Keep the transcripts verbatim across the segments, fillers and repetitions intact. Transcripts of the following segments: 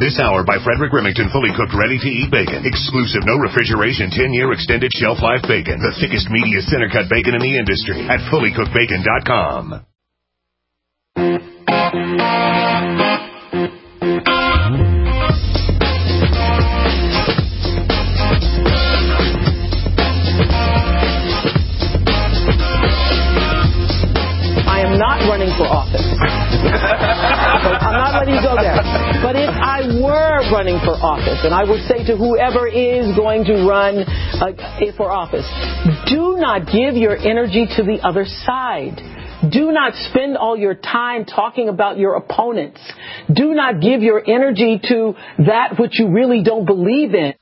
This hour by Frederick Remington, fully cooked, ready-to-eat bacon. Exclusive, no refrigeration, ten-year extended shelf life bacon. The thickest, meatiest, center-cut bacon in the industry at fully cooked bacon dot com. I am not running for office. I'm not letting you go there. But if I were running for office, and I would say to whoever is going to run uh, for office, do not give your energy to the other side. Do not spend all your time talking about your opponents. Do not give your energy to that which you really don't believe in.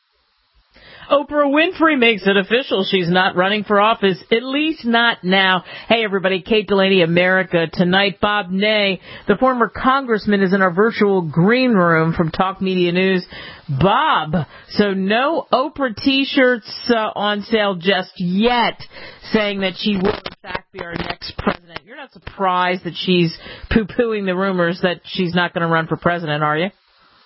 Oprah Winfrey makes it official. She's not running for office, at least not now. Hey, everybody, Kate Delaney, America Tonight. Bob Ney, the former congressman, is in our virtual green room from Talk Media News. Bob, so no Oprah T-shirts uh, on sale just yet, saying that she will, in fact, be our next president. You're not surprised that she's poo-pooing the rumors that she's not going to run for president, are you?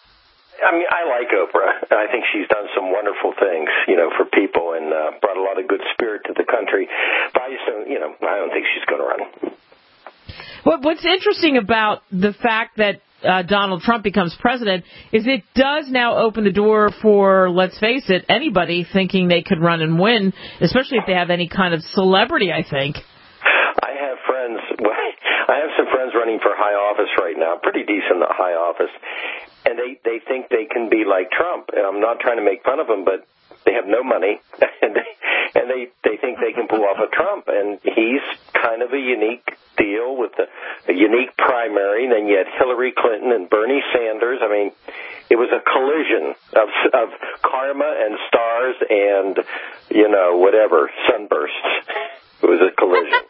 I mean, I like Oprah. I think she's done some wonderful things, you know, for people and uh, brought a lot of good spirit to the country. But I just don't, you know, I don't think she's going to run. Well, what's interesting about the fact that uh, Donald Trump becomes president is it does now open the door for, let's face it, anybody thinking they could run and win, especially if they have any kind of celebrity, I think. I have friends, well, I have some friends running for high office right now, pretty decent high office. And they, they think they can be like Trump. And I'm not trying to make fun of them, but they have no money. And they, and they, they think they can pull off a Trump. And he's kind of a unique deal with a, a unique primary. And then you had Hillary Clinton and Bernie Sanders. I mean, it was a collision of, of karma and stars and, you know, whatever, sunbursts. It was a collision.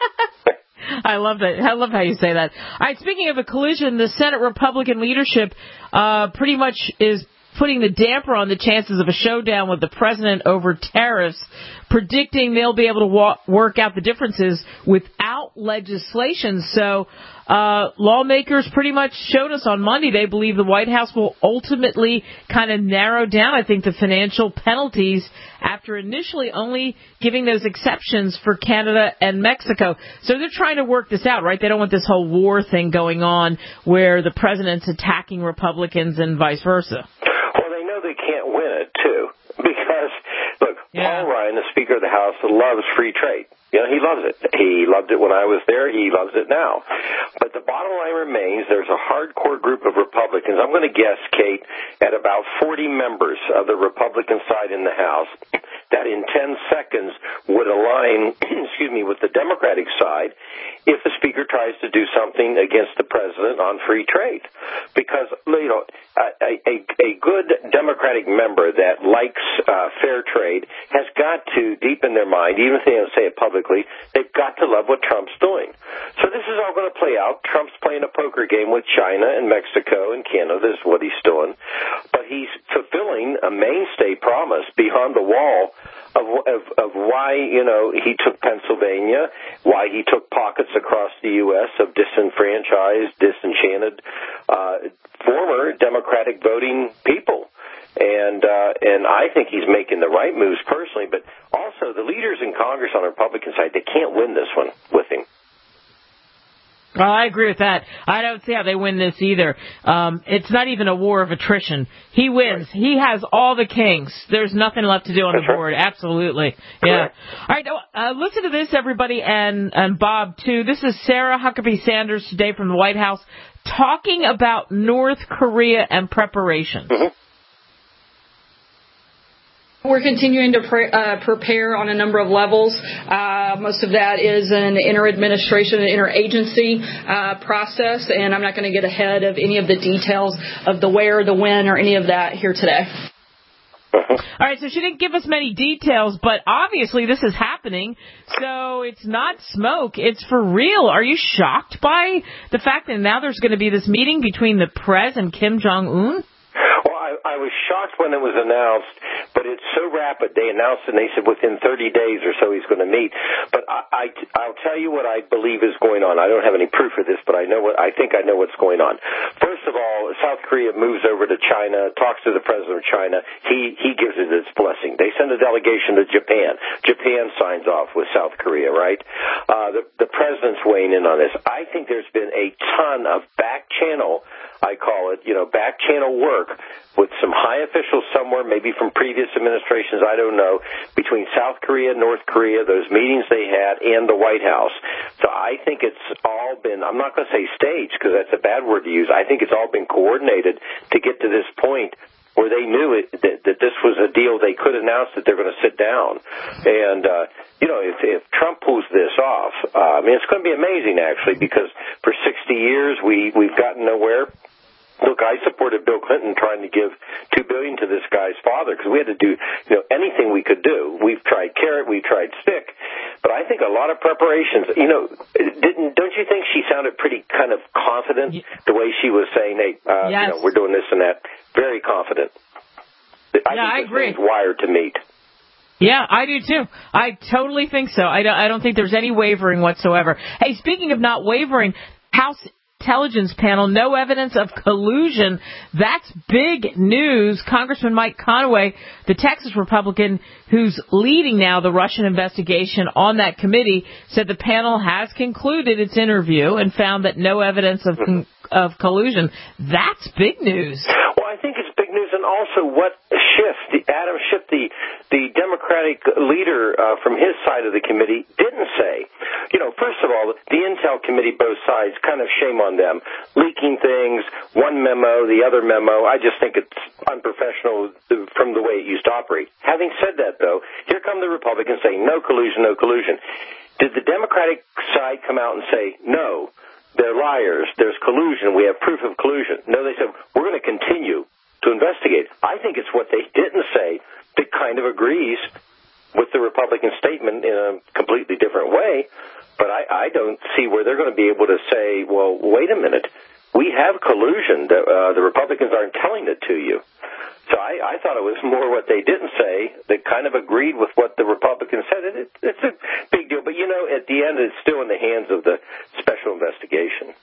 I love that. I love how you say that. All right, speaking of a collision, the Senate Republican leadership uh, pretty much is putting the damper on the chances of a showdown with the president over tariffs, predicting they'll be able to wa- work out the differences without legislation. So uh, lawmakers pretty much showed us on Monday they believe the White House will ultimately kind of narrow down, I think, the financial penalties after initially only giving those exceptions for Canada and Mexico. So they're trying to work this out, right? They don't want this whole war thing going on where the president's attacking Republicans and vice versa. Well, they know they can't win it, too, because, look, yeah. Paul Ryan, the Speaker of the House, loves free trade. You know, he loves it. He loved it when I was there. He loves it now. But the bottom line remains there's a hardcore group of Republicans. I'm going to guess, Kate, at about forty members of the Republican side in the House that in ten seconds would align, excuse me, with the Democratic side if the Speaker tries to do something against the President on free trade. Because, you know, a, a, a good Democratic member that likes uh, fair trade has got to, deep in their mind, even if they don't say it publicly, they've got to love what Trump's doing. So this is all going to play out. Trump's playing a poker game with China and Mexico and Canada is what he's doing. But he's fulfilling a mainstay promise beyond the wall of, of, of why, you know, he took Pennsylvania, why he took pockets across the U S of disenfranchised, disenchanted, uh, former Democratic voting people. And uh, and I think he's making the right moves personally, but also the leaders in Congress on the Republican side, they can't win this one with him. Well, I agree with that. I don't see how they win this either. Um, it's not even a war of attrition. He wins. Right. He has all the kings. There's nothing left to do on That's the board. Right. Absolutely. Correct. Yeah. All right. Uh, listen to this, everybody, and, and Bob, too. This is Sarah Huckabee Sanders today from the White House talking about North Korea and preparations. Mm-hmm. We're continuing to pre- uh, prepare on a number of levels. Uh, most of that is an inter-administration and inter-agency uh, process, and I'm not going to get ahead of any of the details of the where, the when, or any of that here today. All right, so she didn't give us many details, but obviously this is happening, so it's not smoke. It's for real. Are you shocked by the fact that now there's going to be this meeting between the Prez and Kim Jong-un? Well, I, I was shocked when it was announced, but but it's so rapid. They announced it, and they said within thirty days or so he's going to meet. But I, I, I'll tell you what I believe is going on. I don't have any proof of this, but I know what I think I know what's going on. First of all, South Korea moves over to China, talks to the president of China. He he gives it its blessing. They send a delegation to Japan. Japan signs off with South Korea, right? Uh, the, the president's weighing in on this. I think there's been a ton of back channel, I call it, you know, back channel work with some high officials somewhere, maybe from previous administrations, I don't know, between South Korea, North Korea, those meetings they had, and the White House. So I think it's all been, I'm not going to say staged, because that's a bad word to use. I think it's all been coordinated to get to this point where they knew it, that, that this was a deal they could announce that they're going to sit down. And, uh, you know, if, if Trump pulls this off, uh, I mean, it's going to be amazing, actually, because for sixty years we, we've gotten nowhere. Look, I supported Bill Clinton trying to give two billion dollars to this guy's father because we had to do, you know, anything we could do. We've tried carrot, we've tried stick, but I think a lot of preparations. You know, didn't don't you think she sounded pretty kind of confident the way she was saying, "Hey, uh, yes. you know, we're doing this and that." Very confident. I yeah, think I agree. This wired to meet. Yeah, I do too. I totally think so. I don't, I don't think there's any wavering whatsoever. Hey, speaking of not wavering, House Intelligence Panel, no evidence of collusion. That's big news. Congressman Mike Conaway, the Texas Republican who's leading now the Russian investigation on that committee, said the panel has concluded its interview and found that no evidence of con- of collusion. That's big news. Well, I think it's big news, and also what Schiff, the, Adam Schiff, the, the Democratic leader uh, from his side of the committee, didn't say. You know, first of all, the Intel Committee, both sides, kind of shame on them, leaking things, one memo, the other memo. I just think it's unprofessional from the way it used to operate. Having said that, though, here come the Republicans saying no collusion, no collusion. Did the Democratic side come out and say, no, they're liars, there's collusion, we have proof of collusion? No, they said, we're going to continue to investigate. I think it's what they didn't say that kind of agrees with the Republican statement in a completely different way, but I, I don't see where they're going to be able to say, well, wait a minute, we have collusion. The, uh, the Republicans aren't telling it to you. So I, I thought it was more what they didn't say that kind of agreed with what the Republicans said. It, it, it's a big deal. But, you know, at the end, it's still in the hands of the special investigation.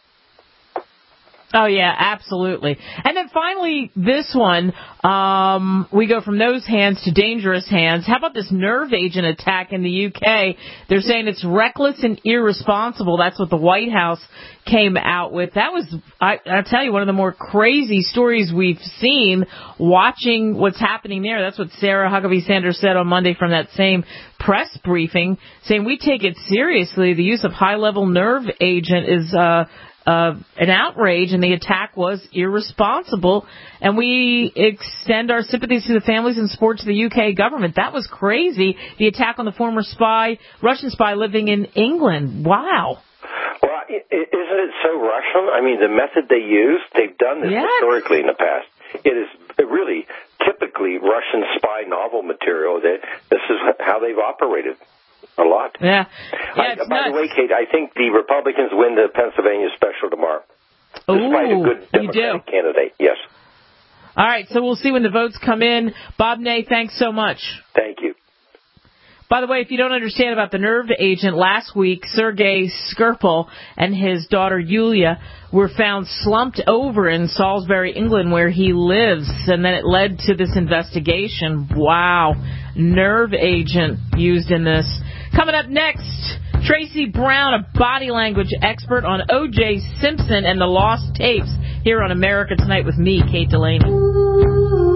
Oh, yeah, absolutely. And then finally, this one, um, we go from those hands to dangerous hands. How about this nerve agent attack in the U K? They're saying it's reckless and irresponsible. That's what the White House came out with. That was, I, I tell you, one of the more crazy stories we've seen watching what's happening there. That's what Sarah Huckabee Sanders said on Monday from that same press briefing, saying we take it seriously. The use of high-level nerve agent is uh Uh, an outrage, and the attack was irresponsible, and we extend our sympathies to the families and support to the U K government. That was crazy. The attack on the former spy, Russian spy living in England. Wow. Well, isn't it so Russian? I mean, the method they use, they've done this yes. historically in the past. It is really typically Russian spy novel material. That this is how they've operated. A lot. Yeah. yeah I, it's by nuts. the way, Kate, I think the Republicans win the Pennsylvania special tomorrow. Despite Ooh, a good Democratic candidate, yes. All right, so we'll see when the votes come in. Bob Ney, thanks so much. Thank you. By the way, if you don't understand about the nerve agent, last week, Sergei Skripal and his daughter Yulia were found slumped over in Salisbury, England, where he lives, and then it led to this investigation. Wow. Nerve agent used in this. Coming up next, Tracy Brown, a body language expert on O J Simpson and the lost tapes, here on America Tonight with me, Kate Delaney.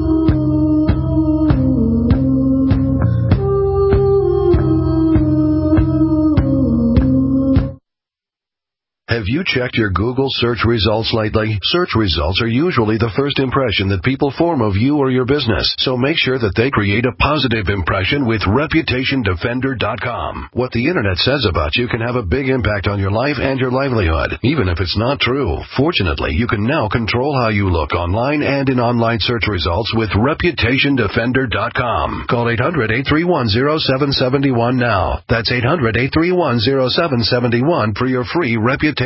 Have you checked your Google search results lately? Search results are usually the first impression that people form of you or your business, so make sure that they create a positive impression with Reputation Defender dot com. What the Internet says about you can have a big impact on your life and your livelihood, even if it's not true. Fortunately, you can now control how you look online and in online search results with Reputation Defender dot com. Call eight hundred, eight three one, zero seven seven one now. That's eight hundred, eight three one, zero seven seven one for your free Reputation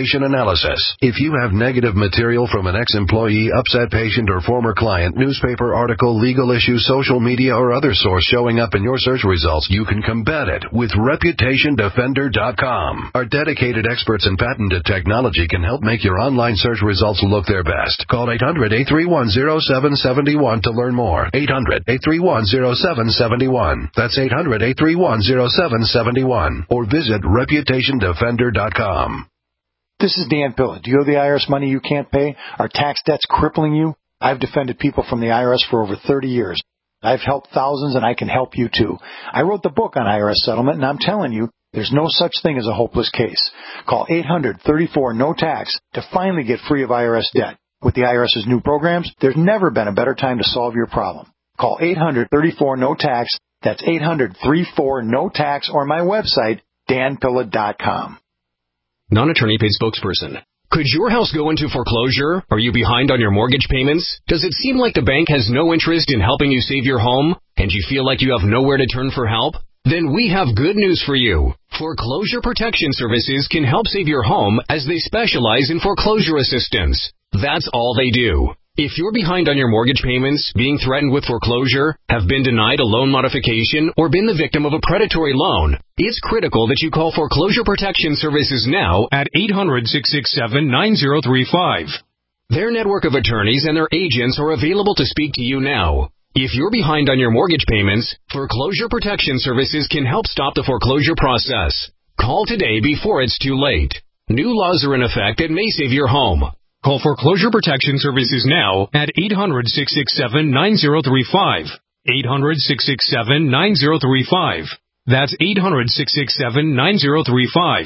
reputation analysis. If you have negative material from an ex-employee, upset patient, or former client, newspaper article, legal issue, social media, or other source showing up in your search results, you can combat it with reputation defender dot com. Our dedicated experts in patented technology can help make your online search results look their best. Call eight hundred, eight three one, zero seven seven one to learn more. eight hundred, eight three one, zero seven seven one. That's eight hundred, eight three one, zero seven seven one. Or visit reputation defender dot com. This is Dan Pilla. Do you owe the I R S money you can't pay? Are tax debts crippling you? I've defended people from the I R S for over thirty years. I've helped thousands, and I can help you too. I wrote the book on I R S settlement, and I'm telling you, there's no such thing as a hopeless case. Call eight hundred, thirty-four, no tax to finally get free of I R S debt. With the IRS's new programs, there's never been a better time to solve your problem. Call eight hundred, thirty-four, no tax. That's eight hundred, thirty-four, no tax, or my website, dan pilla dot com. Non-attorney paid spokesperson. Could your house go into foreclosure? Are you behind on your mortgage payments? Does it seem like the bank has no interest in helping you save your home? And you feel like you have nowhere to turn for help? Then we have good news for you. Foreclosure Protection Services can help save your home as they specialize in foreclosure assistance. That's all they do. If you're behind on your mortgage payments, being threatened with foreclosure, have been denied a loan modification, or been the victim of a predatory loan, it's critical that you call Foreclosure Protection Services now at eight hundred, six six seven, nine zero three five. Their network of attorneys and their agents are available to speak to you now. If you're behind on your mortgage payments, Foreclosure Protection Services can help stop the foreclosure process. Call today before it's too late. New laws are in effect that may save your home. Call Foreclosure Protection Services now at eight hundred, six six seven, nine zero three five. eight hundred, six six seven, nine zero three five. That's eight hundred, six six seven, nine zero three five.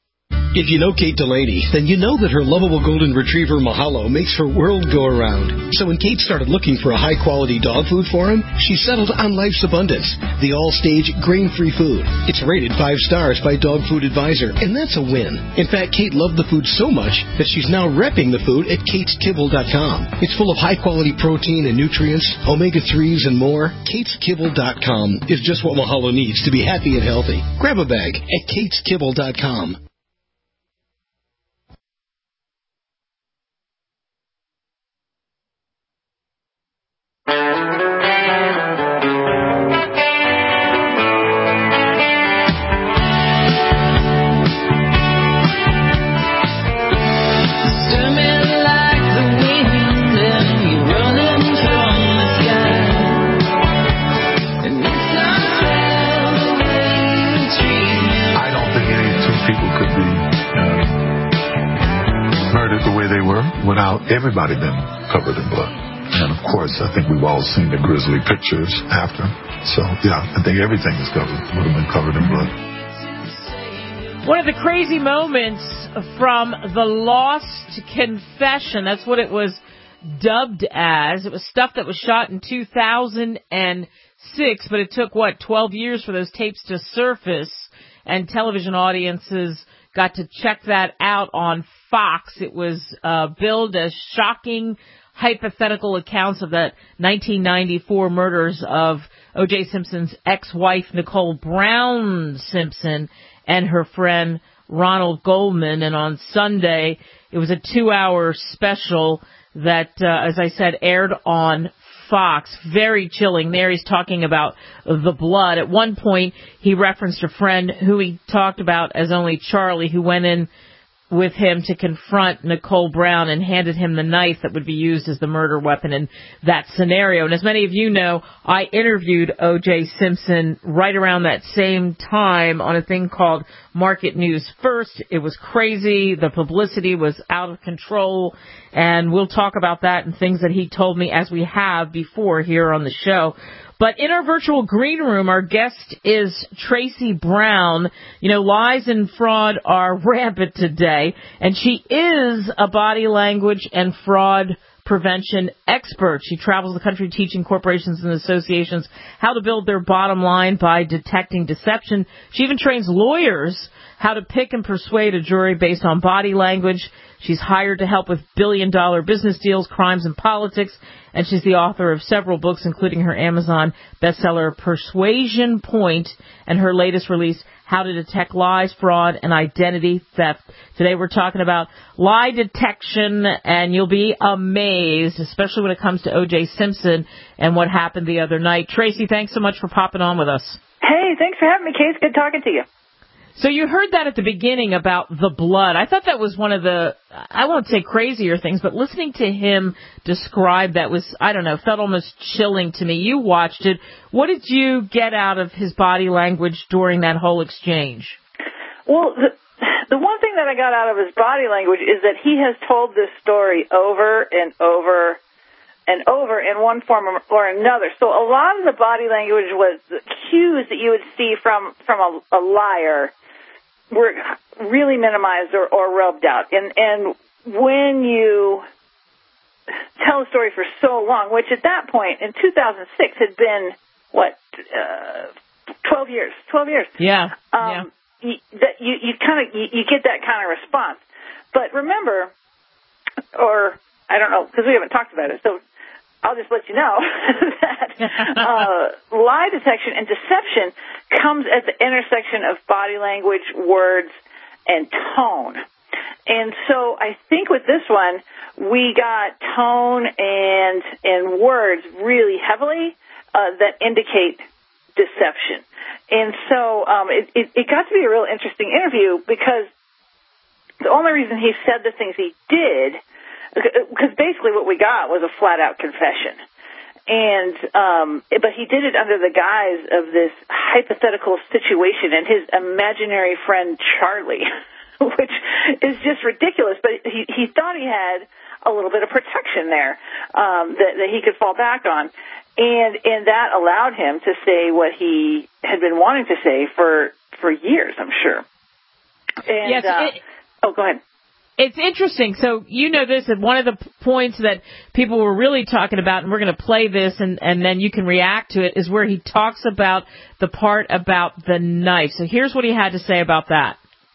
If you know Kate Delaney, then you know that her lovable golden retriever Mahalo makes her world go around. So when Kate started looking for a high-quality dog food for him, she settled on Life's Abundance, the all-stage grain-free food. It's rated five stars by Dog Food Advisor, and that's a win. In fact, Kate loved the food so much that she's now repping the food at kates kibble dot com. It's full of high-quality protein and nutrients, omega threes, and more. kates kibble dot com is just what Mahalo needs to be happy and healthy. Grab a bag at kates kibble dot com. Without everybody been covered in blood. And of course, I think we've all seen the grisly pictures after. So, yeah, I think everything is covered, would have been covered in blood. One of the crazy moments from the Lost Confession, that's what it was dubbed as. It was stuff that was shot in two thousand six, but it took, what, twelve years for those tapes to surface, and television audiences got to check that out on Fox. It was uh, billed as shocking hypothetical accounts of that nineteen ninety-four murders of O J. Simpson's ex-wife, Nicole Brown Simpson, and her friend Ronald Goldman. And on Sunday, it was a two-hour special that, uh, as I said, aired on Fox. Very chilling. There he's talking about the blood. At one point, he referenced a friend who he talked about as only Charlie, who went in with him to confront Nicole Brown and handed him the knife that would be used as the murder weapon in that scenario. And as many of you know, I interviewed O J. Simpson right around that same time on a thing called Market News First. It was crazy. The publicity was out of control. And we'll talk about that and things that he told me, as we have before here on the show. But in our virtual green room, our guest is Tracy Brown. You know, lies and fraud are rampant today, and she is a body language and fraud prevention expert. She travels the country teaching corporations and associations how to build their bottom line by detecting deception. She even trains lawyers how to pick and persuade a jury based on body language. She's hired to help with billion-dollar business deals, crimes, and politics, and she's the author of several books, including her Amazon bestseller, Persuasion Point, and her latest release, How to Detect Lies, Fraud, and Identity Theft. Today we're talking about lie detection, and you'll be amazed, especially when it comes to O J Simpson and what happened the other night. Tracy, thanks so much for popping on with us. Hey, thanks for having me, Kate. It's good talking to you. So you heard that at the beginning about the blood. I thought that was one of the, I won't say crazier things, but listening to him describe that was, I don't know, felt almost chilling to me. You watched it. What did you get out of his body language during that whole exchange? Well, the, the one thing that I got out of his body language is that he has told this story over and over and over in one form or another. So a lot of the body language was the cues that you would see from, from a, a liar were really minimized or, or rubbed out. And, and when you tell a story for so long, which at that point in two thousand six had been, what, uh, twelve years, twelve years. Yeah. Um, yeah. You, that you, you kind of, you, you get that kind of response. But remember, or I don't know, because we haven't talked about it, so I'll just let you know that uh, lie detection and deception comes at the intersection of body language, words, and tone. And so I think with this one, we got tone and and words really heavily uh, that indicate deception. And so um, it, it, it got to be a real interesting interview because the only reason he said the things he did, because basically what we got was a flat-out confession. And um, but he did it under the guise of this hypothetical situation and his imaginary friend Charlie, which is just ridiculous. But he, he thought he had a little bit of protection there um, that, that he could fall back on. And and that allowed him to say what he had been wanting to say for, for years, I'm sure. And, yes, uh, it, oh, go ahead. It's interesting. So you know this, and one of the points that people were really talking about, and we're going to play this, and, and then you can react to it, is where he talks about the part about the knife. So here's what he had to say about that.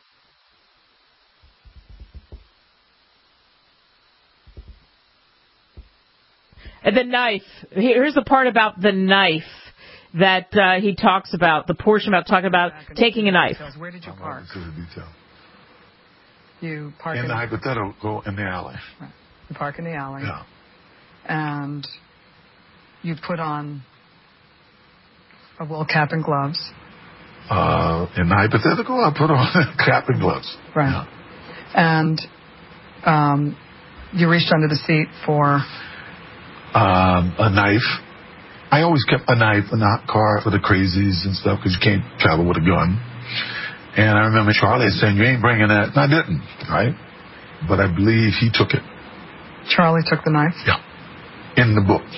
The knife. Here's the part about the knife that uh, he talks about, the portion about talking about taking a knife. Where did you park? You park in, in the hypothetical in the alley. Right. You park in the alley. Yeah. And you put on a wool cap and gloves. Uh, in the hypothetical, I put on a cap and gloves. Right. Yeah. And um, you reached under the seat for um, a knife. I always kept a knife in the car for the crazies and stuff because you can't travel with a gun. And I remember Charlie saying, you ain't bringing that. And I didn't, right? But I believe he took it. Charlie took the knife? Yeah. In the book.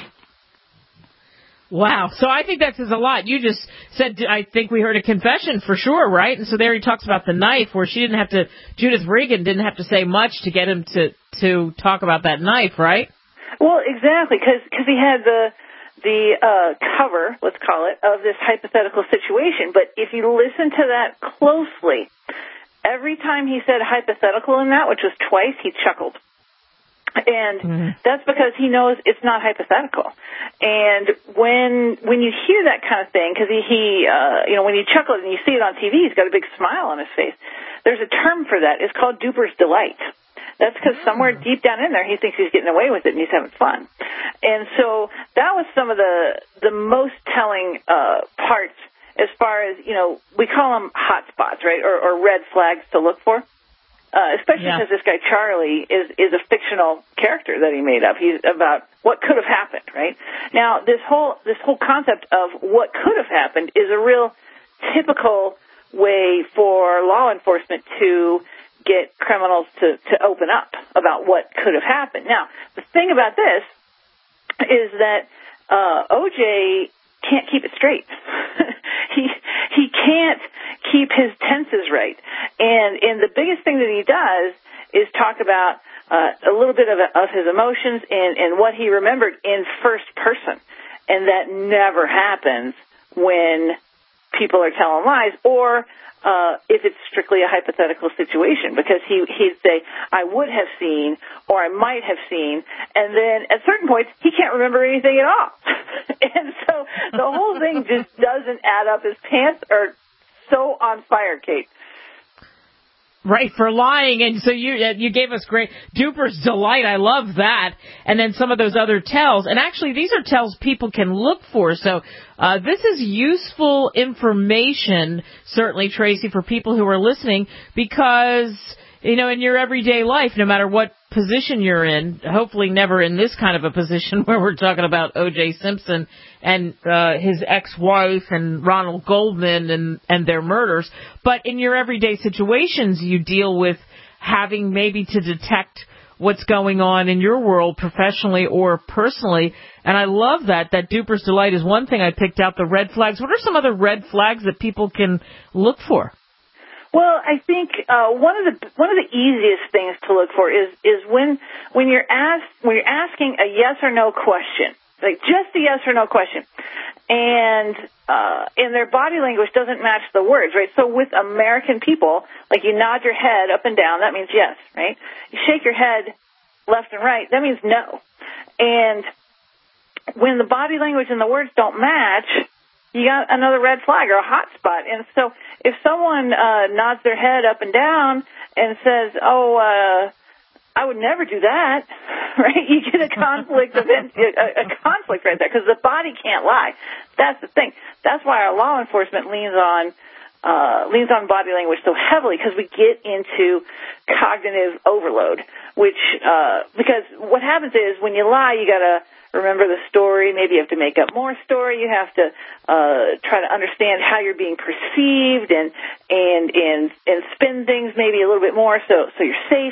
Wow. So I think that says a lot. You just said, I think we heard a confession for sure, right? And so there he talks about the knife where she didn't have to, Judith Regan didn't have to say much to get him to, to talk about that knife, right? Well, exactly, because he had the... the uh, cover, let's call it, of this hypothetical situation. But if you listen to that closely, every time he said hypothetical in that, which was twice, he chuckled. And mm-hmm. that's because he knows it's not hypothetical. And when when you hear that kind of thing, because he, he uh, you know, when you chuckle and you see it on T V, he's got a big smile on his face. There's a term for that. It's called duper's delight. That's because somewhere deep down in there he thinks he's getting away with it and he's having fun. And so that was some of the the most telling uh, parts as far as, you know, we call them hot spots, right, or, or red flags to look for, uh, especially yeah. because this guy Charlie is, is a fictional character that he made up. He's about what could have happened, right? Now, this whole this whole concept of what could have happened is a real typical way for law enforcement to get criminals to, to open up about what could have happened. Now, the thing about this is that uh, O J can't keep it straight. he he can't keep his tenses right. And and the biggest thing that he does is talk about uh, a little bit of, of his emotions and, and what he remembered in first person. And that never happens when people are telling lies, or uh, if it's strictly a hypothetical situation, because he, he'd say, I would have seen, or I might have seen, and then at certain points, he can't remember anything at all. And so the whole thing just doesn't add up. His pants are so on fire, Kate. Right, for lying. And so you you gave us great Duper's Delight. I love that. And then some of those other tells. And actually, these are tells people can look for. So uh, this is useful information, certainly, Tracy, for people who are listening, because, you know, in your everyday life, no matter what position you're in, hopefully never in this kind of a position where we're talking about O J Simpson and uh, his ex-wife and Ronald Goldman and, and their murders, but in your everyday situations you deal with having maybe to detect what's going on in your world professionally or personally. And I love that. That Duper's Delight is one thing I picked out, the red flags. What are some other red flags that people can look for? Well, I think uh, one of the one of the easiest things to look for is is when when you're asked when you're asking a yes or no question, like just a yes or no question, and uh, and their body language doesn't match the words, right? So with American people, like you nod your head up and down, that means yes, right? You shake your head left and right, that means no. And when the body language and the words don't match, you got another red flag or a hot spot. And so if someone uh, nods their head up and down and says, oh, uh, I would never do that, right? You get a conflict of a, a conflict right there, because the body can't lie. That's the thing. That's why our law enforcement leans on uh, leans on body language so heavily, because we get into cognitive overload. Which uh, because what happens is when you lie, you got to remember the story. Maybe you have to make up more story. You have to uh, try to understand how you're being perceived and and and and spin things maybe a little bit more so so you're safe.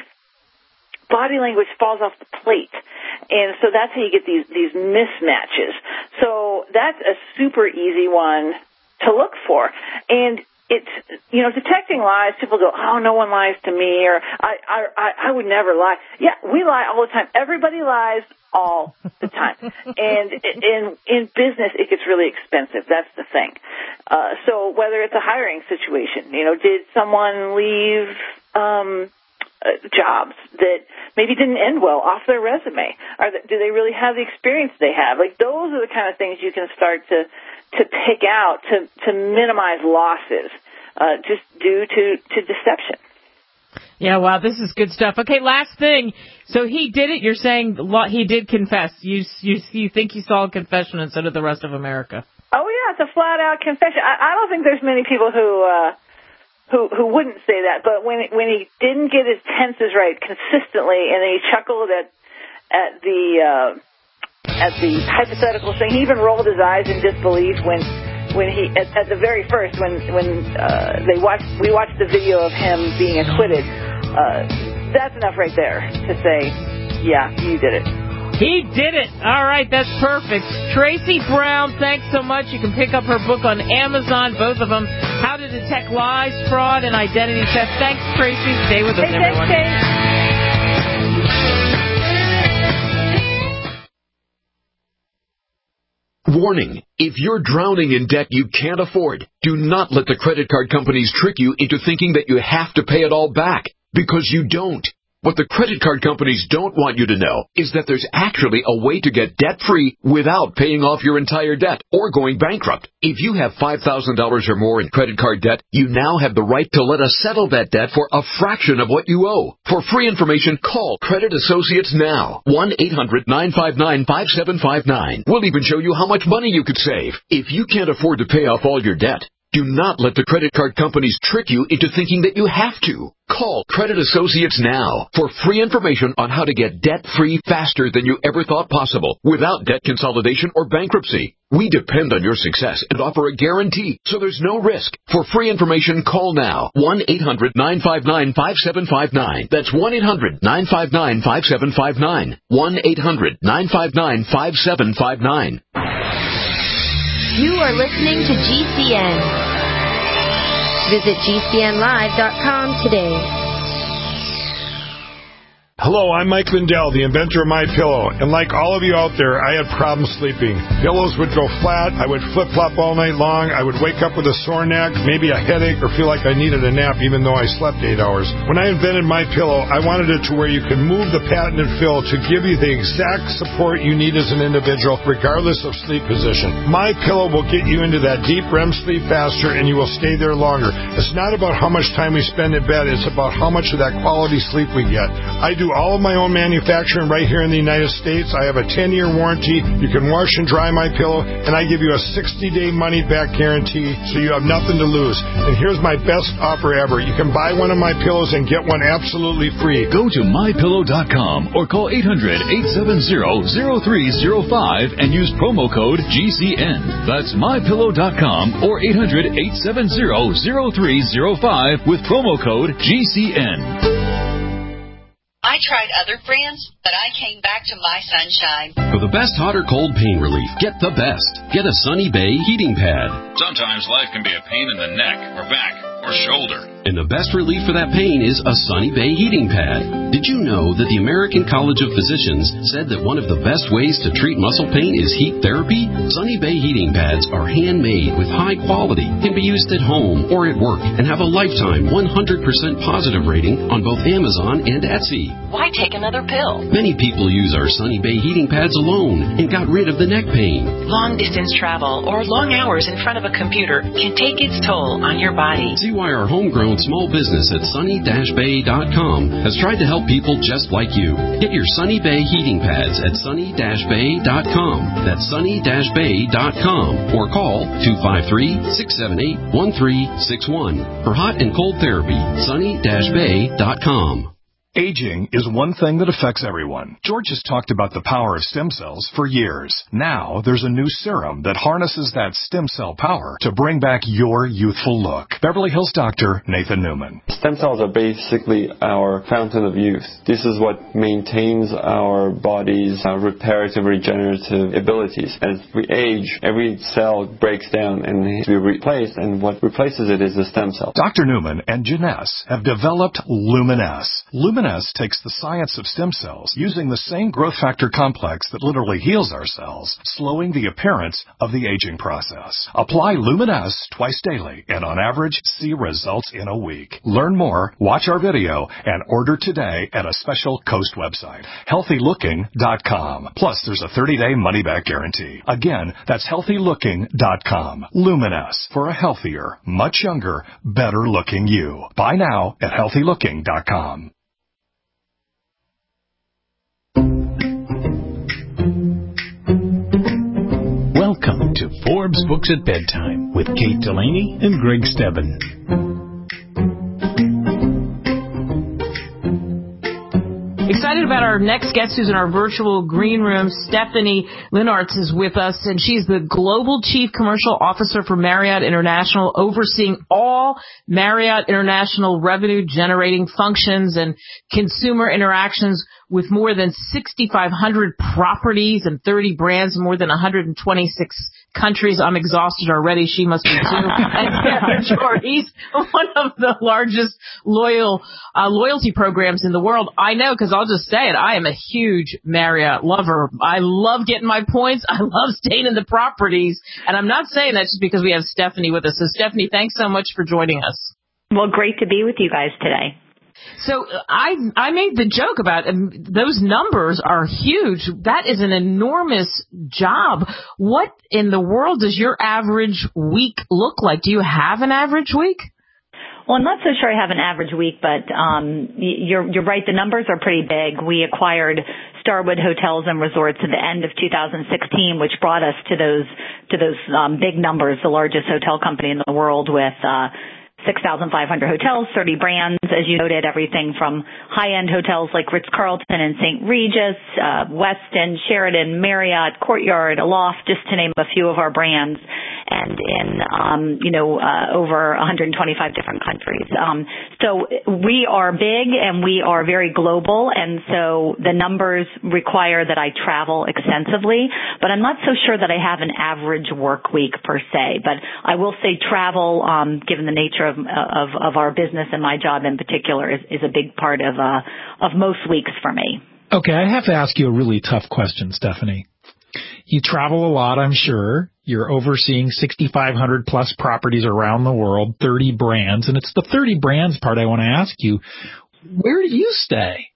Body language falls off the plate, and so that's how you get these these mismatches. So that's a super easy one to look for. And it's, you know, detecting lies, people go, oh, no one lies to me, or I, I, I would never lie. Yeah, we lie all the time. Everybody lies all the time. And in, in business, it gets really expensive. That's the thing. Uh, so whether it's a hiring situation, you know, did someone leave, um, uh, jobs that maybe didn't end well off their resume? Or do they really have the experience they have? Like, those are the kind of things you can start to, to pick out to, to minimize losses, uh, just due to, to deception. Yeah, wow, this is good stuff. Okay, last thing. So he did it. You're saying he did confess. You you you think you saw a confession, and so did the rest of America. Oh yeah, it's a flat out confession. I, I don't think there's many people who uh, who who wouldn't say that. But when when he didn't get his tenses right consistently, and then he chuckled at at the uh, at the hypothetical thing, he even rolled his eyes in disbelief when. When he at, at the very first, when when uh, they watched, we watched the video of him being acquitted. Uh, that's enough right there to say, yeah, you did it. He did it. All right, that's perfect. Tracy Brown, thanks so much. You can pick up her book on Amazon, both of them, How to Detect Lies, Fraud, and Identity Theft. Thanks, Tracy. Stay with us, hey, everyone. Thanks, Warning, if you're drowning in debt you can't afford, do not let the credit card companies trick you into thinking that you have to pay it all back, because you don't. What the credit card companies don't want you to know is that there's actually a way to get debt-free without paying off your entire debt or going bankrupt. If you have five thousand dollars or more in credit card debt, you now have the right to let us settle that debt for a fraction of what you owe. For free information, call Credit Associates now. one eight hundred nine five nine five seven five nine. We'll even show you how much money you could save. If you can't afford to pay off all your debt, do not let the credit card companies trick you into thinking that you have to. Call Credit Associates now for free information on how to get debt-free faster than you ever thought possible without debt consolidation or bankruptcy. We depend on your success and offer a guarantee, so there's no risk. For free information, call now. one eight hundred nine five nine five seven five nine. That's one eight hundred nine five nine five seven five nine. one eight hundred nine five nine five seven five nine. You are listening to G C N. Visit G C N live dot com today. Hello, I'm Mike Lindell, the inventor of MyPillow, and like all of you out there, I had problems sleeping. Pillows would go flat, I would flip-flop all night long, I would wake up with a sore neck, maybe a headache, or feel like I needed a nap even though I slept eight hours. When I invented MyPillow, I wanted it to where you could move the patented fill to give you the exact support you need as an individual, regardless of sleep position. MyPillow will get you into that deep R E M sleep faster, and you will stay there longer. It's not about how much time we spend in bed, it's about how much of that quality sleep we get. I do all of my own manufacturing right here in the United States. I have a ten-year warranty. You can wash and dry my pillow, and I give you a sixty-day money-back guarantee, so you have nothing to lose. And here's my best offer ever. You can buy one of my pillows and get one absolutely free. Go to my pillow dot com or call eight hundred, eight seven zero, zero three zero five and use promo code G C N. That's my pillow dot com or eight hundred, eight seven zero, zero three zero five with promo code G C N. I tried other brands, but I came back to My Sunshine. For the best hot or cold pain relief, get the best. Get a Sunny Bay heating pad. Sometimes life can be a pain in the neck or back or shoulder. And the best relief for that pain is a Sunny Bay heating pad. Did you know that the American College of Physicians said that one of the best ways to treat muscle pain is heat therapy? Sunny Bay heating pads are handmade with high quality, can be used at home or at work, and have a lifetime one hundred percent positive rating on both Amazon and Etsy. Why take another pill? Many people use our Sunny Bay heating pads alone and got rid of the neck pain. Long distance travel or long hours in front of a computer can take its toll on your body. See why our homegrown small business at sunny dash bay dot com has tried to help people just like you. Get your Sunny Bay heating pads at sunny dash bay dot com. That's sunny dash bay dot com or call two five three, six seven eight, one three six one. For hot and cold therapy, sunny dash bay dot com. Aging is one thing that affects everyone. George has talked about the power of stem cells for years. Now, there's a new serum that harnesses that stem cell power to bring back your youthful look. Beverly Hills doctor Nathan Newman. Stem cells are basically our fountain of youth. This is what maintains our body's uh, reparative, regenerative abilities. As we age, every cell breaks down and needs to be replaced, and what replaces it is the stem cell. Doctor Newman and Janess have developed Luminess. Luminess takes the science of stem cells using the same growth factor complex that literally heals our cells, slowing the appearance of the aging process. Apply Luminess twice daily and on average see results in a week. Learn more, watch our video, and order today at a special Coast website, healthy looking dot com. Plus, there's a thirty-day money-back guarantee. Again, that's healthy looking dot com. Luminess, for a healthier, much younger, better-looking you. Buy now at healthy looking dot com. Welcome to Forbes Books at Bedtime with Kate Delaney and Greg Stebbin. Excited about our next guest who's in our virtual green room. Stephanie Linnartz is with us, and she's the Global Chief Commercial Officer for Marriott International, overseeing all Marriott International revenue-generating functions and consumer interactions with more than sixty-five hundred properties and thirty brands in more than one hundred twenty-six countries. I'm exhausted already. She must be too. And Sarah Jordy's one of the largest loyal uh, loyalty programs in the world. I know, because I'll just say it. I am a huge Marriott lover. I love getting my points. I love staying in the properties. And I'm not saying that just because we have Stephanie with us. So, Stephanie, thanks so much for joining us. Well, great to be with you guys today. So I I made the joke about um, those numbers are huge. That is an enormous job. What in the world does your average week look like? Do you have an average week? Well, I'm not so sure I have an average week, but um, you're you're right. The numbers are pretty big. We acquired Starwood Hotels and Resorts at the end of two thousand sixteen, which brought us to those to those um, big numbers. The largest hotel company in the world with Uh, six thousand five hundred hotels, thirty brands, as you noted, everything from high-end hotels like Ritz-Carlton and Saint Regis, uh, Westin, Sheraton, Marriott, Courtyard, Aloft, just to name a few of our brands. and in, um, you know, uh, over one hundred twenty-five different countries. Um, so we are big and we are very global, and so the numbers require that I travel extensively, but I'm not so sure that I have an average work week per se. But I will say travel, um, given the nature of, of, of our business and my job in particular, is, is a big part of, uh, of most weeks for me. Okay, I have to ask you a really tough question, Stephanie. You travel a lot, I'm sure. You're overseeing sixty-five hundred plus properties around the world, thirty brands, and it's the thirty brands part I want to ask you. Where do you stay?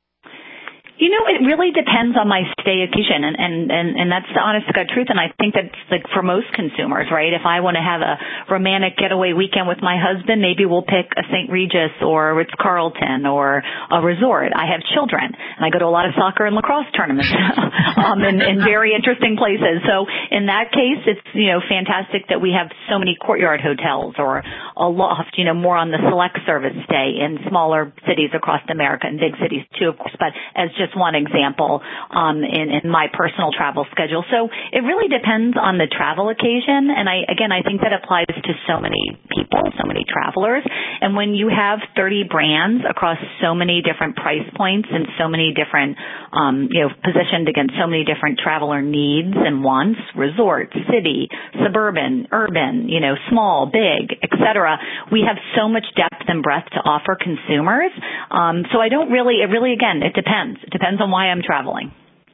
You know, it really depends on my stay occasion, and, and, and, and that's the honest to God truth, and I think that's like for most consumers, right? If I want to have a romantic getaway weekend with my husband, maybe we'll pick a Saint Regis or a Ritz-Carlton or a resort. I have children, and I go to a lot of soccer and lacrosse tournaments um, in, in very interesting places. So in that case, it's, you know, fantastic that we have so many courtyard hotels or a loft, you know, more on the select service stay in smaller cities across America and big cities too, of course, but as just one example um, in, in my personal travel schedule. So it really depends on the travel occasion. And I, again, I think that applies to so many people, so many travelers. And when you have thirty brands across so many different price points and so many different, um, you know, positioned against so many different traveler needs and wants, resort, city, suburban, urban, you know, small, big, et cetera, we have so much depth and breadth to offer consumers. Um, so I don't really, it really, again, it depends. It depends on why I'm traveling.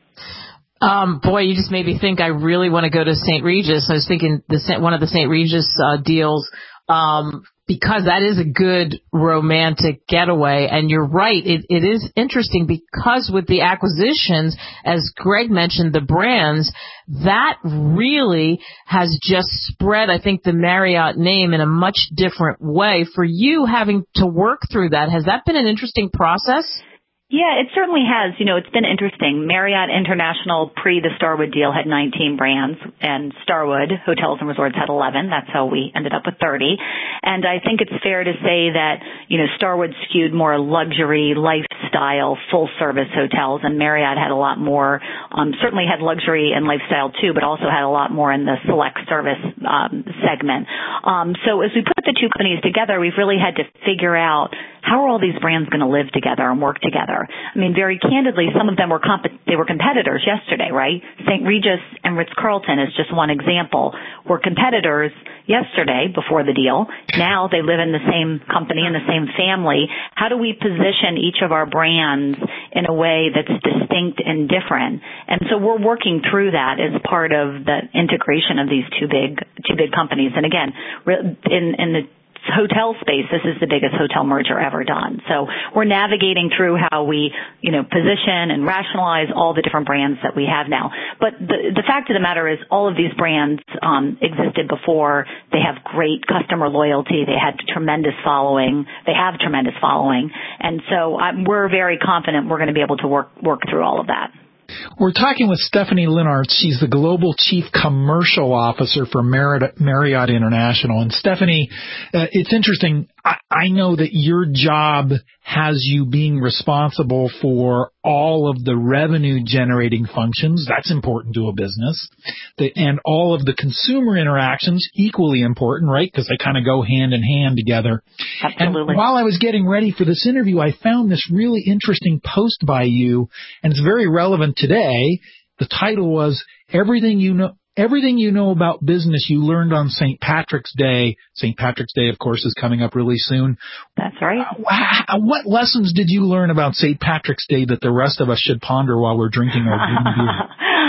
Um, boy, you just made me think I really want to go to Saint Regis. I was thinking the one of the Saint Regis uh, deals, um, because that is a good romantic getaway. And you're right, it, it is interesting because with the acquisitions, as Greg mentioned, the brands, that really has just spread, I think, the Marriott name in a much different way. For you having to work through that, has that been an interesting process? Yeah, it certainly has. You know, it's been interesting. Marriott International pre the Starwood deal had nineteen brands, and Starwood Hotels and Resorts had eleven. That's how we ended up with thirty. And I think it's fair to say that, you know, Starwood skewed more luxury, lifestyle, full-service hotels, and Marriott had a lot more, um, certainly had luxury and lifestyle too, but also had a lot more in the select service um, segment. Um, so as we put the two companies together, we've really had to figure out how are all these brands going to live together and work together. I mean, very candidly, some of them were comp- they were competitors yesterday, right? Saint Regis and Ritz-Carlton is just one example. Were competitors yesterday before the deal. Now they live in the same company, in the same family. How do we position each of our brands in a way that's distinct and different? And so we're working through that as part of the integration of these two big two big companies. And again, in, in the hotel space, this is the biggest hotel merger ever done. So we're navigating through how we, you know, position and rationalize all the different brands that we have now. But the, the fact of the matter is all of these brands um, existed before. They have great customer loyalty. They had tremendous following. They have tremendous following. And so um, we're very confident we're going to be able to work work through all of that. We're talking with Stephanie Linnartz. She's the Global Chief Commercial Officer for Marriott, Marriott International. And Stephanie, uh, it's interesting. I, I know that your job has you being responsible for all of the revenue-generating functions. That's important to a business. The, and all of the consumer interactions, equally important, right? Because they kind of go hand in hand together. Absolutely. And while I was getting ready for this interview, I found this really interesting post by you, and it's very relevant today. The title was Everything You Know Everything You Know About Business You Learned on Saint Patrick's Day. Saint Patrick's Day, of course, is coming up really soon. That's right. Uh, what lessons did you learn about Saint Patrick's Day that the rest of us should ponder while we're drinking our green beer?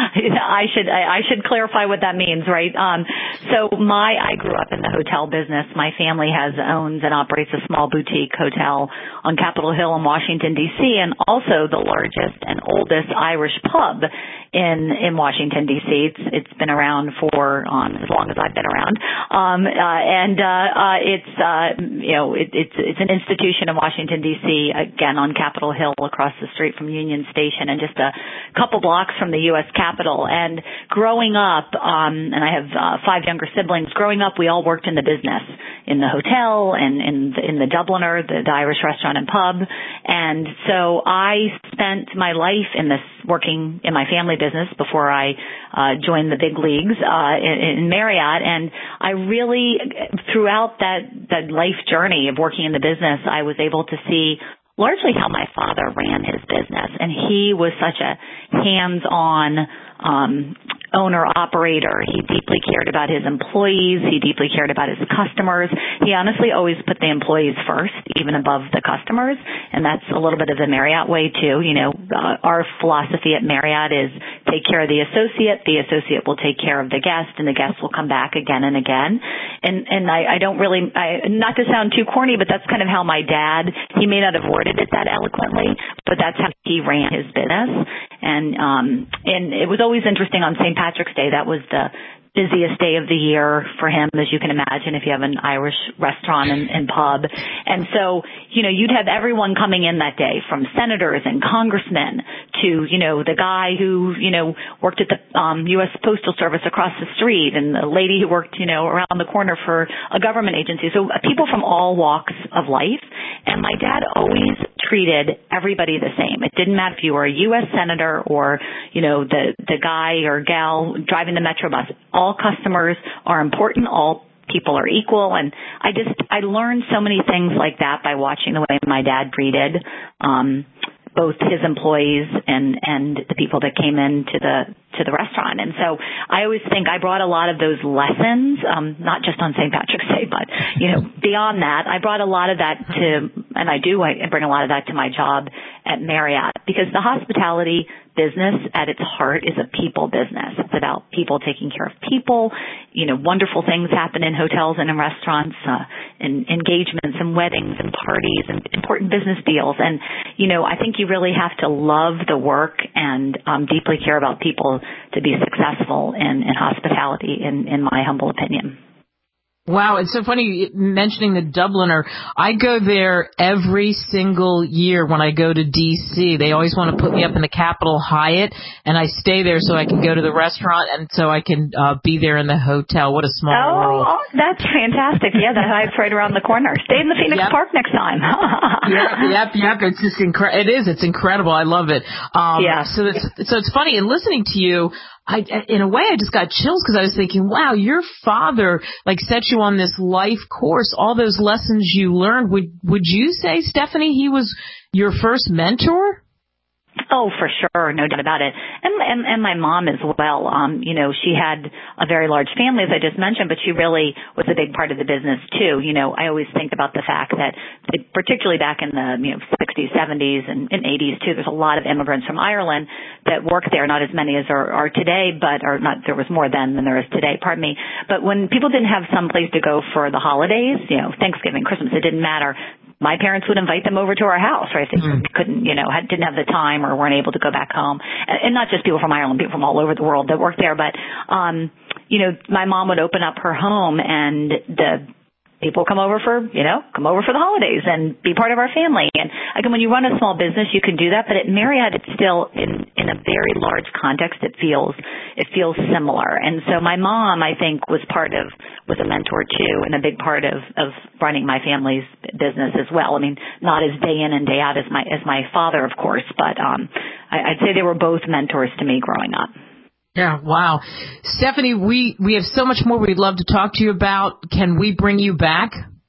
I should I should clarify what that means, right? Um, so my I grew up in the hotel business. My family has owns and operates a small boutique hotel on Capitol Hill in Washington D C, and also the largest and oldest Irish pub in in Washington D C. It's it's been around for um, as long as I've been around, um, uh, and uh, uh, it's uh, you know it, it's it's an institution in Washington D C, again on Capitol Hill across the street from Union Station, and just a couple blocks from the U S Capitol. And growing up, um, and I have uh, five younger siblings. Growing up, we all worked in the business. in the hotel and in the, in the Dubliner, the, the Irish restaurant and pub. And so I spent my life in this, working in my family business before I uh, joined the big leagues uh, in, in Marriott. And I really, throughout that, that life journey of working in the business, I was able to see largely how my father ran his business. And he was such a hands-on um, owner-operator. He deeply cared about his employees. He deeply cared about his customers. He honestly always put the employees first, even above the customers. And that's a little bit of the Marriott way, too. You know, uh, our philosophy at Marriott is take care of the associate. The associate will take care of the guest, and the guest will come back again and again. And and I, I don't really, I, not to sound too corny, but that's kind of how my dad, he may not have worded it that eloquently, but that's how he ran his business. And um, and it was always interesting on Saint Patrick's Day. That was the busiest day of the year for him, as you can imagine, if you have an Irish restaurant and, and pub. And so, you know, you'd have everyone coming in that day, from senators and congressmen to, you know, the guy who, you know, worked at the um, U S Postal Service across the street, and the lady who worked, you know, around the corner for a government agency. So uh, people from all walks of life. And my dad always treated everybody the same. It didn't matter if you were a U S senator or, you know, the, the guy or gal driving the Metro bus. All customers are important. All people are equal. And I just, I learned so many things like that by watching the way my dad treated, um, both his employees and, and the people that came in to the, to the restaurant. And so I always think I brought a lot of those lessons, um, not just on Saint Patrick's Day, but, you know, beyond that, I brought a lot of that to, and I do, I bring a lot of that to my job at Marriott, because the hospitality business at its heart is a people business. It's about people taking care of people. You know, wonderful things happen in hotels and in restaurants, uh, and engagements and weddings and parties and important business deals. And, you know, I think you really have to love the work and um, deeply care about people to be successful in, in hospitality, in, in my humble opinion. Wow, it's so funny mentioning the Dubliner. I go there every single year when I go to D C. They always want to put me up in the Capitol Hyatt, and I stay there so I can go to the restaurant and so I can uh, be there in the hotel. What a small oh, world. Oh, that's fantastic. Yeah, the Hyatt's right around the corner. Stay in the Phoenix yep. Park next time. yep, yep, yep. It's just incredible. It is. It's incredible. I love it. Um, yeah. So it's, so it's funny. And listening to you, I, in a way, I just got chills because I was thinking, wow, your father, like, set you on this life course, all those lessons you learned. Would, would you say, Stephanie, he was your first mentor? Oh, for sure. No doubt about it. And, and, and my mom as well. Um, you know, she had a very large family, as I just mentioned, but she really was a big part of the business too. You know, I always think about the fact that, it, particularly back in the, you know, sixties, seventies, and, and eighties too, there's a lot of immigrants from Ireland that work there, not as many as are, are today, but, or not, there was more then than there is today, pardon me. But when people didn't have some place to go for the holidays, you know, Thanksgiving, Christmas, it didn't matter. My parents would invite them over to our house, right? If they mm. couldn't, you know, had, didn't have the time or weren't able to go back home. And, and not just people from Ireland, people from all over the world that worked there. But, um, you know, my mom would open up her home and the people come over for, you know, come over for the holidays and be part of our family. And again, when you run a small business, you can do that. But at Marriott, it's still in, in a very large context. It feels, it feels similar. And so my mom, I think, was part of, was a mentor too, and a big part of, of running my family's business as well. I mean, not as day in and day out as my, as my father, of course, but, um, I, I'd say they were both mentors to me growing up. Yeah, wow. Stephanie, we, we have so much more we'd love to talk to you about. Can we bring you back?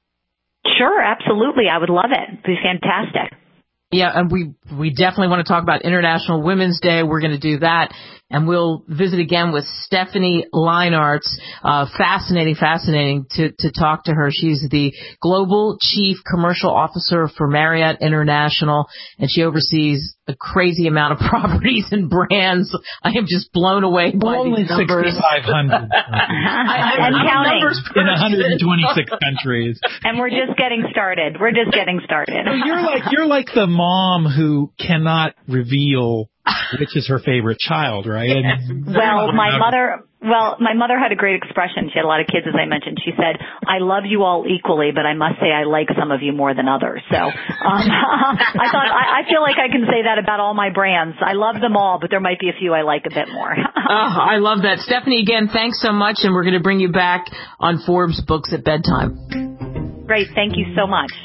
Sure, absolutely. I would love it. It'd be fantastic. Yeah, and we, we definitely want to talk about International Women's Day. We're going to do that. And we'll visit again with Stephanie Leinartz. Uh, fascinating, fascinating to, to talk to her. She's the Global Chief Commercial Officer for Marriott International, and she oversees a crazy amount of properties and brands. I am just blown away by Only these numbers. sixty-five hundred. And counting. In one hundred twenty-six countries. And we're just getting started. We're just getting started. So you're like, you're like the mom who cannot reveal which is her favorite child, right? And well, my mother, well, my mother had a great expression. She had a lot of kids, as I mentioned. She said, "I love you all equally, but I must say I like some of you more than others." So um, I thought I, I feel like I can say that about all my brands. I love them all, but there might be a few I like a bit more. Oh, I love that, Stephanie. Again, thanks so much, and we're going to bring you back on Forbes Books at Bedtime. Great. Thank you so much.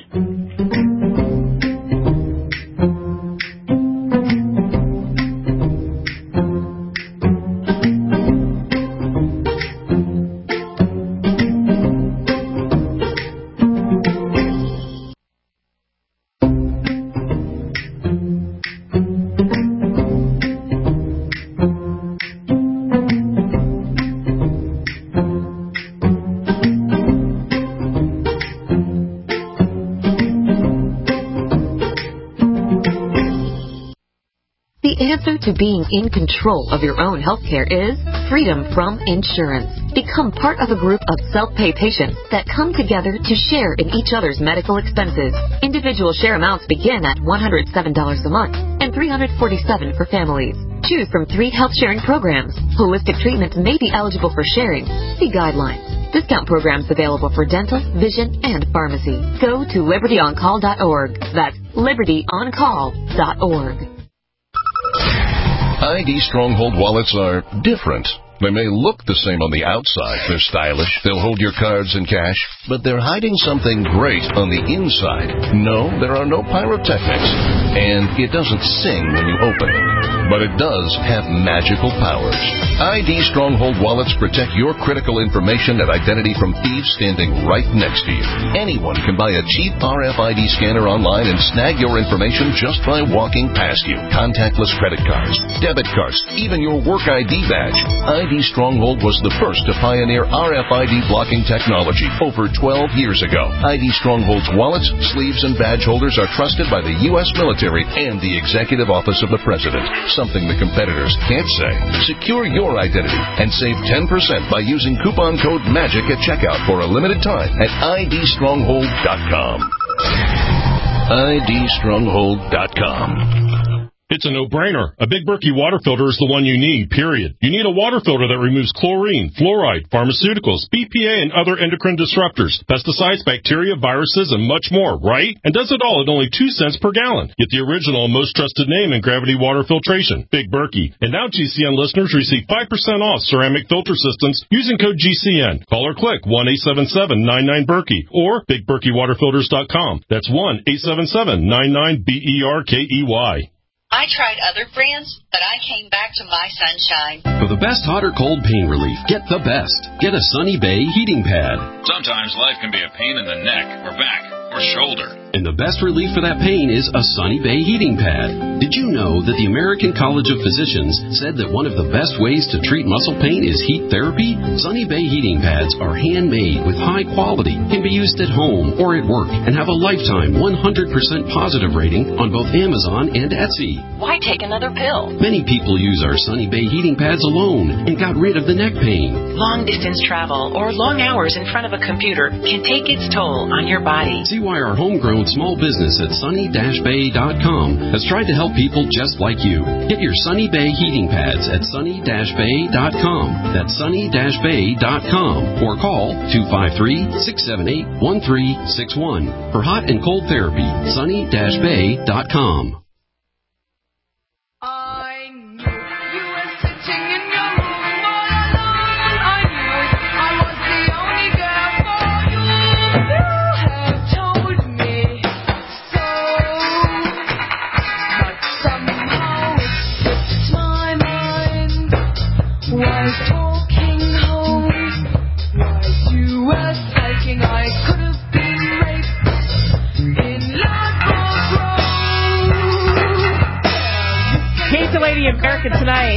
The answer to being in control of your own healthcare is freedom from insurance. Become part of a group of self-pay patients that come together to share in each other's medical expenses. Individual share amounts begin at one hundred seven dollars a month and three hundred forty-seven dollars for families. Choose from three health sharing programs. Holistic treatments may be eligible for sharing. See guidelines. Discount programs available for dental, vision, and pharmacy. Go to liberty on call dot org. That's liberty on call dot org. I D Stronghold wallets are different. They may look the same on the outside. They're stylish. They'll hold your cards and cash. But they're hiding something great on the inside. No, there are no pyrotechnics. And it doesn't sing when you open it. But it does have magical powers. I D Stronghold wallets protect your critical information and identity from thieves standing right next to you. Anyone can buy a cheap R F I D scanner online and snag your information just by walking past you. Contactless credit cards, debit cards, even your work I D badge. I D Stronghold was the first to pioneer R F I D blocking technology over twelve years ago. I D Stronghold's wallets, sleeves, and badge holders are trusted by the U S military and the Executive Office of the President. Something the competitors can't say. Secure your identity and save ten percent by using coupon code MAGIC at checkout for a limited time at I D stronghold dot com. I D stronghold dot com. It's a no-brainer. A Big Berkey water filter is the one you need, period. You need a water filter that removes chlorine, fluoride, pharmaceuticals, B P A, and other endocrine disruptors, pesticides, bacteria, viruses, and much more, right? And does it all at only two cents per gallon. Get the original and most trusted name in gravity water filtration, Big Berkey. And now G C N listeners receive five percent off ceramic filter systems using code G C N. Call or click one eight seven seven nine nine Berkey or big berkey water filters dot com. That's one eight seven seven nine nine B E R K E Y. I tried other brands, but I came back to My Sunshine. For the best hot or cold pain relief, get the best. Get a Sunny Bay heating pad. Sometimes life can be a pain in the neck or back or shoulder. And the best relief for that pain is a Sunny Bay heating pad. Did you know that the American College of Physicians said that one of the best ways to treat muscle pain is heat therapy? Sunny Bay heating pads are handmade with high quality, can be used at home or at work, and have a lifetime one hundred percent positive rating on both Amazon and Etsy. Why take another pill? Many people use our Sunny Bay heating pads alone and got rid of the neck pain. Long distance travel or long hours in front of a computer can take its toll on your body. See why our homegrown small business at sunny dash bay dot com has tried to help people just like you. Get your Sunny Bay heating pads at sunny dash bay dot com. That's sunny dash bay dot com. Or call two five three, six seven eight, one three six one. For hot and cold therapy, sunny dash bay dot com. America Tonight.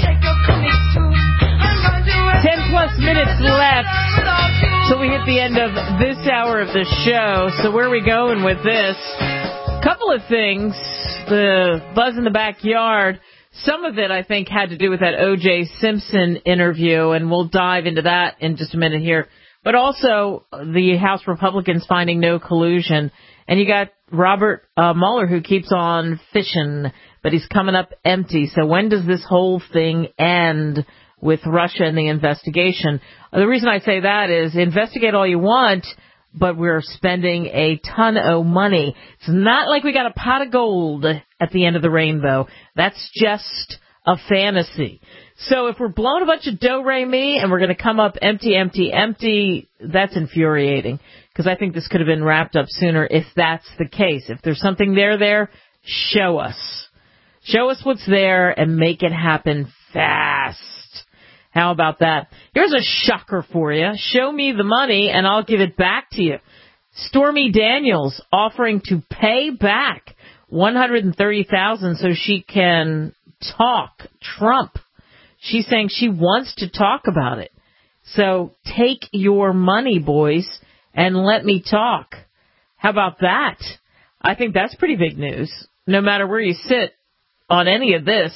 Ten plus minutes left till we hit the end of this hour of the show. So where are we going with this? Couple of things. The buzz in the backyard. Some of it, I think, had to do with that O J Simpson interview, and we'll dive into that in just a minute here. But also the House Republicans finding no collusion. And you got Robert uh, Mueller, who keeps on fishing, but he's coming up empty. So when does this whole thing end with Russia and the investigation? The reason I say that is investigate all you want, but we're spending a ton of money. It's not like we got a pot of gold at the end of the rainbow. That's just a fantasy. So if we're blowing a bunch of do-re-mi and we're going to come up empty, empty, empty, that's infuriating. Because I think this could have been wrapped up sooner if that's the case. If there's something there, there, show us. Show us what's there and make it happen fast. How about that? Here's a shocker for you. Show me the money and I'll give it back to you. Stormy Daniels offering to pay back one hundred thirty thousand dollars so she can talk Trump. She's saying she wants to talk about it. So take your money, boys, and let me talk. How about that? I think that's pretty big news. No matter where you sit on any of this,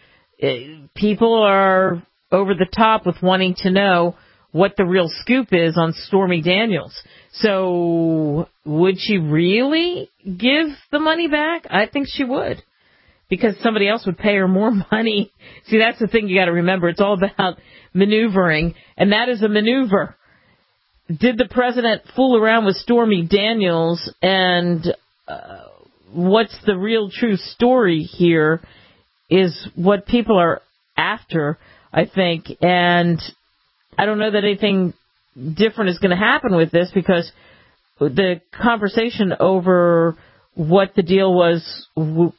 people are over the top with wanting to know what the real scoop is on Stormy Daniels. So would she really give the money back? I think she would, because somebody else would pay her more money. See, that's the thing you got to remember. It's all about maneuvering, and that is a maneuver. Did the president fool around with Stormy Daniels, and uh, what's the real true story here is what people are after, I think, and I don't know that anything different is going to happen with this, because the conversation over what the deal was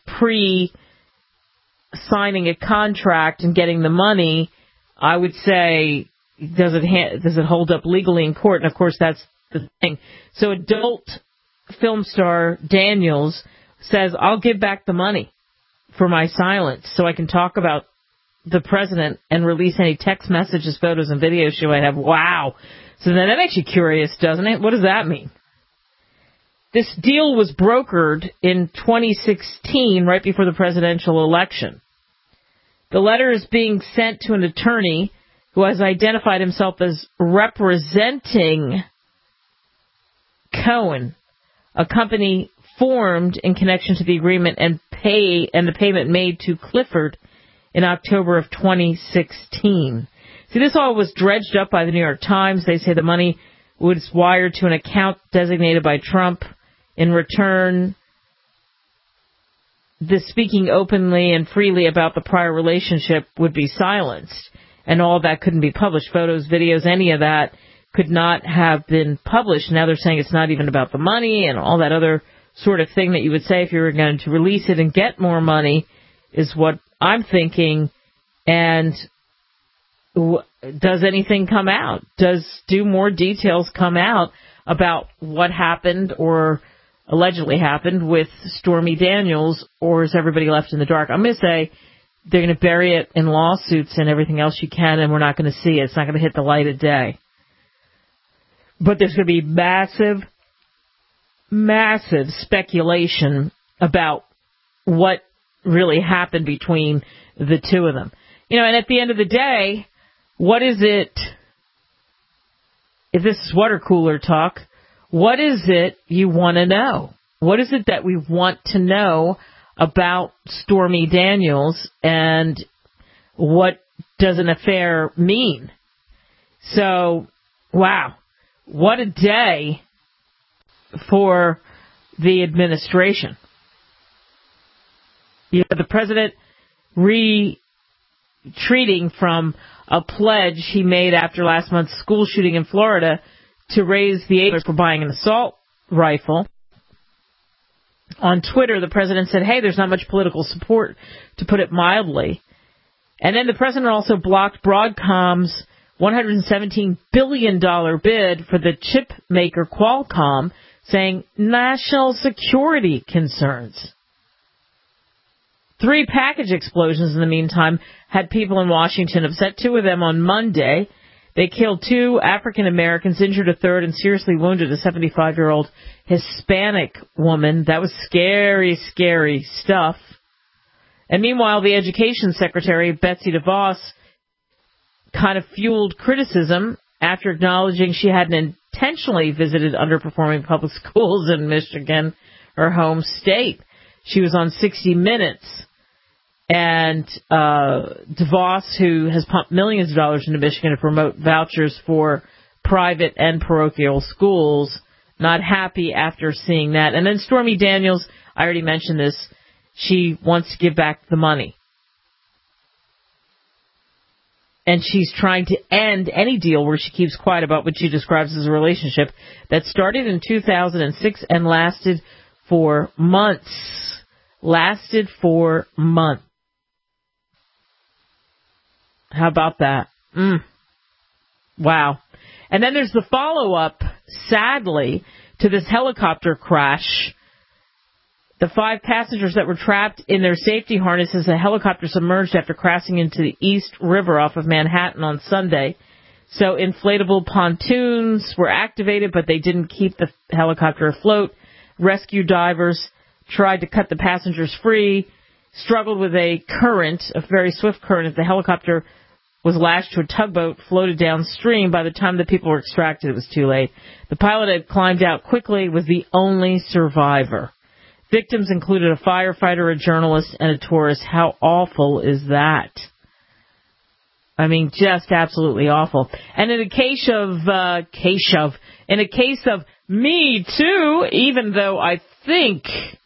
pre-signing a contract and getting the money, I would say, does it ha- does it hold up legally in court? And, of course, that's the thing. So adult film star Daniels says, I'll give back the money for my silence so I can talk about the president and release any text messages, photos, and videos she might have. Wow. So then that makes you curious, doesn't it? What does that mean? This deal was brokered in twenty sixteen, right before the presidential election. The letter is being sent to an attorney who has identified himself as representing Cohen, a company formed in connection to the agreement and pay and the payment made to Clifford in October of twenty sixteen. See, this all was dredged up by the New York Times. They say the money was wired to an account designated by Trump. In return, the speaking openly and freely about the prior relationship would be silenced, and all that couldn't be published. Photos, videos, any of that could not have been published. Now they're saying it's not even about the money and all that other sort of thing that you would say if you were going to release it and get more money is what I'm thinking. And w- does anything come out? Does do more details come out about what happened or allegedly happened with Stormy Daniels, or is everybody left in the dark? I'm going to say they're going to bury it in lawsuits and everything else you can, and we're not going to see it. It's not going to hit the light of day. But there's going to be massive, massive speculation about what really happened between the two of them. You know, and at the end of the day, what is it, if this is water cooler talk, what is it you want to know? What is it that we want to know about Stormy Daniels, and what does an affair mean? So, wow, what a day for the administration. You know, the president retreating from a pledge he made after last month's school shooting in Florida to raise the aid for buying an assault rifle. On Twitter, the president said, hey, there's not much political support, to put it mildly. And then the president also blocked Broadcom's one hundred seventeen billion dollars bid for the chip maker Qualcomm, saying national security concerns. Three package explosions in the meantime had people in Washington upset, two of them on Monday. They killed two African Americans, injured a third, and seriously wounded a seventy-five-year-old Hispanic woman. That was scary, scary stuff. And meanwhile, the Education Secretary, Betsy DeVos, kind of fueled criticism after acknowledging she hadn't intentionally visited underperforming public schools in Michigan, her home state. She was on sixty minutes. And uh, DeVos, who has pumped millions of dollars into Michigan to promote vouchers for private and parochial schools, not happy after seeing that. And then Stormy Daniels, I already mentioned this, she wants to give back the money. and she's trying to end any deal where she keeps quiet about what she describes as a relationship that started in two thousand six and lasted for months. Lasted for months. How about that? Mm. Wow. And then there's the follow-up, sadly, to this helicopter crash. The five passengers that were trapped in their safety harnesses, a helicopter submerged after crashing into the East River off of Manhattan on Sunday. So inflatable pontoons were activated, but they didn't keep the helicopter afloat. Rescue divers tried to cut the passengers free, struggled with a current, a very swift current. The helicopter was lashed to a tugboat, floated downstream. By the time the people were extracted, it was too late. The pilot had climbed out quickly, was the only survivor. Victims included a firefighter, a journalist, and a tourist. How awful is that? I mean, just absolutely awful. And in a case of, uh, case of, in a case of Me Too, even though I think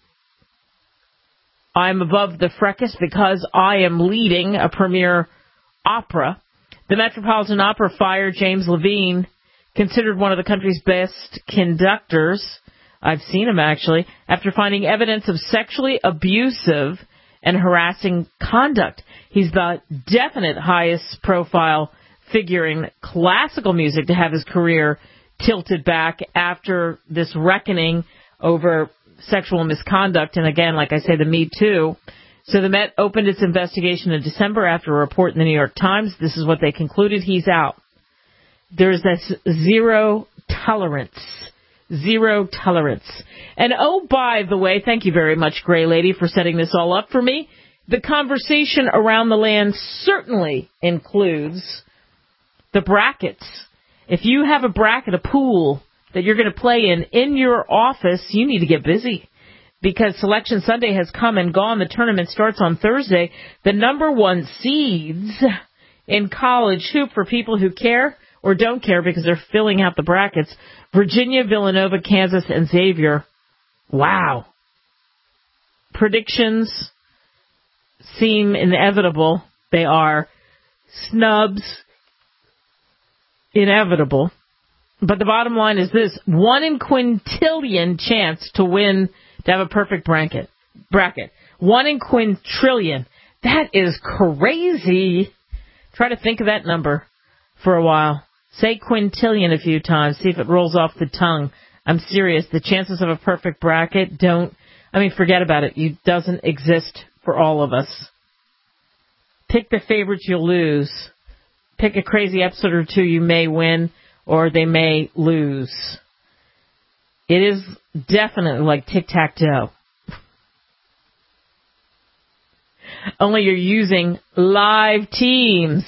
I'm above the fracas because I am leading a premiere opera, the Metropolitan Opera fired James Levine, considered one of the country's best conductors. I've seen him, actually, after finding evidence of sexually abusive and harassing conduct. He's the definite highest profile figure in classical music to have his career tilted back after this reckoning over sexual misconduct. And again, like I say, the Me Too. So the Met opened its investigation in December after a report in the New York Times. This is what they concluded. He's out. There's this zero tolerance. Zero tolerance. And oh, by the way, thank you very much, Gray Lady, for setting this all up for me. The conversation around the land certainly includes the brackets. If you have a bracket, a pool that you're going to play in in your office, you need to get busy. Because Selection Sunday has come and gone. The tournament starts on Thursday. The number one seeds in college hoop for people who care or don't care because they're filling out the brackets. Virginia, Villanova, Kansas, and Xavier. Wow. Predictions seem inevitable. They are. Snubs, inevitable. But the bottom line is this. One in quintillion chance to win, to have a perfect bracket. Bracket. One in quintillion. That is crazy. Try to think of that number for a while. Say quintillion a few times. See if it rolls off the tongue. I'm serious. The chances of a perfect bracket don't, I mean, forget about it. It doesn't exist for all of us. Pick the favorites you'll lose. Pick a crazy episode or two you may win or they may lose. It is definitely like tic-tac-toe. Only you're using live teams.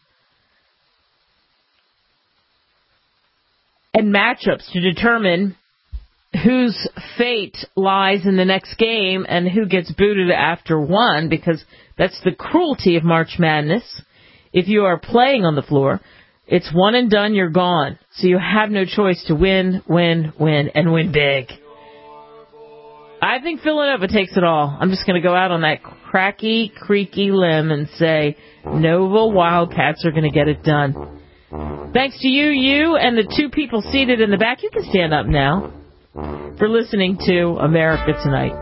And matchups to determine whose fate lies in the next game and who gets booted after one, because that's the cruelty of March Madness. If you are playing on the floor, it's one and done, you're gone. So you have no choice to win, win, win, and win big. I think Villanova takes it all. I'm just going to go out on that cracky, creaky limb and say Nova Wildcats are going to get it done. Thanks to you, you, and the two people seated in the back. You can stand up now for listening to America Tonight.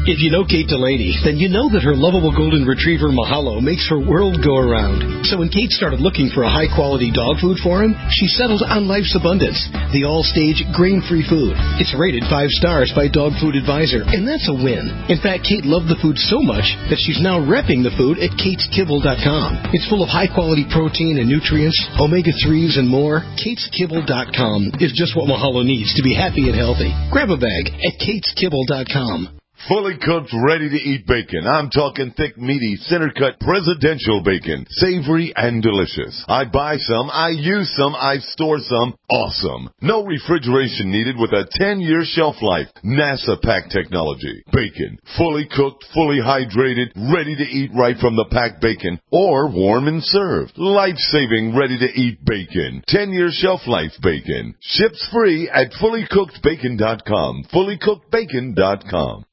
If you know Kate Delaney, then you know that her lovable golden retriever Mahalo makes her world go around. So when Kate started looking for a high-quality dog food for him, she settled on Life's Abundance, the all-stage grain-free food. It's rated five stars by Dog Food Advisor, and that's a win. In fact, Kate loved the food so much that she's now repping the food at kates kibble dot com. It's full of high-quality protein and nutrients, omega threes, and more. kates kibble dot com is just what Mahalo needs to be happy and healthy. Grab a bag at kates kibble dot com. Fully cooked, ready-to-eat bacon. I'm talking thick, meaty, center-cut presidential bacon. Savory and delicious. I buy some, I use some, I store some. Awesome. No refrigeration needed with a ten-year shelf life. NASA pack technology. Bacon. Fully cooked, fully hydrated, ready to eat right from the packed bacon. Or warm and served. Life-saving, ready-to-eat bacon. ten-year shelf life bacon. Ships free at fully cooked bacon dot com. fully cooked bacon dot com.